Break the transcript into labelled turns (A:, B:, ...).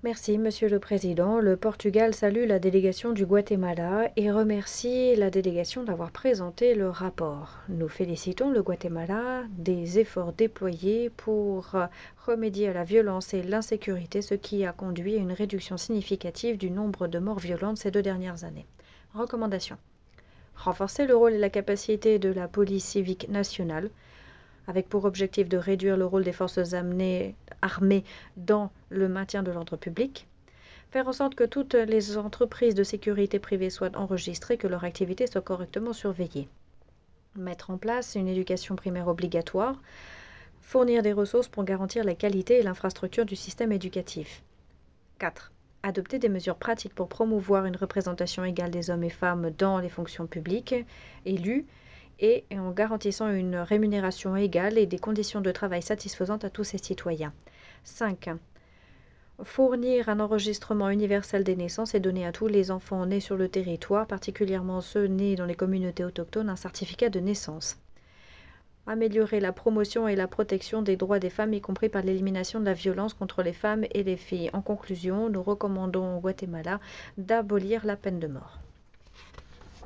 A: Merci, Monsieur le Président. Le Portugal salue la délégation du Guatemala et remercie la délégation d'avoir présenté le rapport. Nous félicitons le Guatemala des efforts déployés pour remédier à la violence et l'insécurité, ce qui a conduit à une réduction significative du nombre de morts violentes ces 2 dernières années. Recommandations. Renforcer le rôle et la capacité de la police civique nationale, avec pour objectif de réduire le rôle des forces armées dans le maintien de l'ordre public. Faire en sorte que toutes les entreprises de sécurité privée soient enregistrées, que leur activité soit correctement surveillée. Mettre en place une éducation primaire obligatoire. Fournir des ressources pour garantir la qualité et l'infrastructure du système éducatif. 4. Adopter des mesures pratiques pour promouvoir une représentation égale des hommes et femmes dans les fonctions publiques élues et en garantissant une rémunération égale et des conditions de travail satisfaisantes à tous ses citoyens. 5. Fournir un enregistrement universel des naissances et donner à tous les enfants nés sur le territoire, particulièrement ceux nés dans les communautés autochtones, un certificat de naissance. Améliorer la promotion et la protection des droits des femmes, y compris par l'élimination de la violence contre les femmes et les filles. En conclusion, nous recommandons au Guatemala d'abolir la peine de mort.